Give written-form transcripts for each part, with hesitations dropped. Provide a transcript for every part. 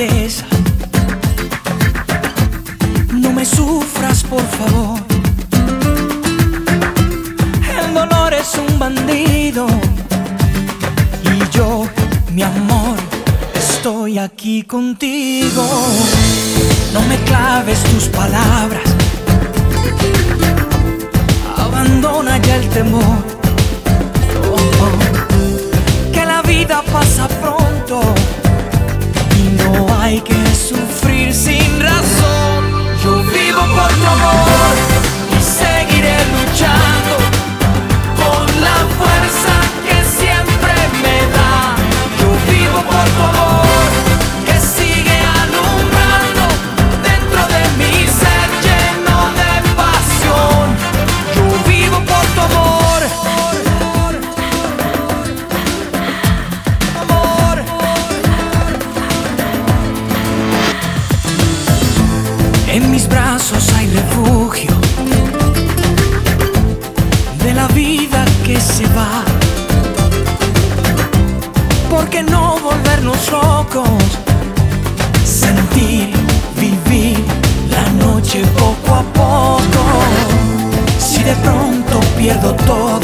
tristeza. No me sufras, por favor. El dolor es un bandido y yo, mi amor, estoy aquí contigo. No me claves tus palabras, abandona ya el temor. Oh, oh. Que la vida pasa pronto y no hay que sufrir sin razón. Yo vivo por tu amor y seguiré luchando con la fuerza que siempre me da. Yo vivo por tu amor que sigue alumbrando dentro de mi ser lleno de pasión. Yo vivo por tu amor. Amor. En mis brazos hay refugio de la vida que se va. ¿Por qué no volvernos locos? Sentir, vivir la noche poco a poco. Si de pronto pierdo todo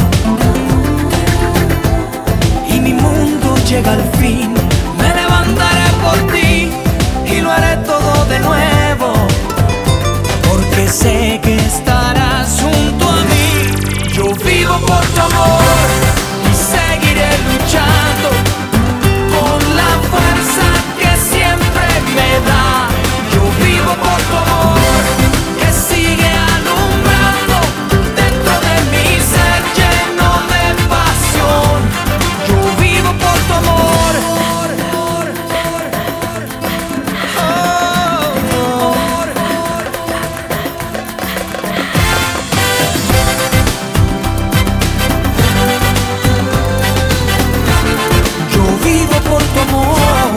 y mi mundo llega al fin, me levantaré por ti y lo haré todo de nuevo, porque sé que estarás junto a mí. Yo vivo por tu amor y seguiré luchando con la fuerza que siempre me da. Yo vivo por tu amor que sigue alumbrando dentro de mi ser lleno de pasión. Yo vivo por tu amor. Yo vivo por tu amor.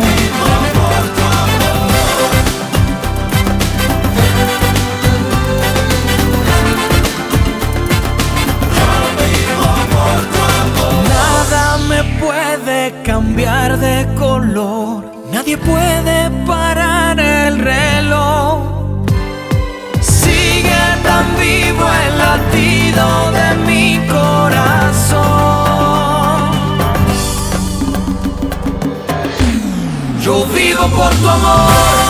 Nada me puede cambiar de color, nadie puede parar el reloj. Sigue tan vivo el latido de mi corazón. Yo vivo por tu amor.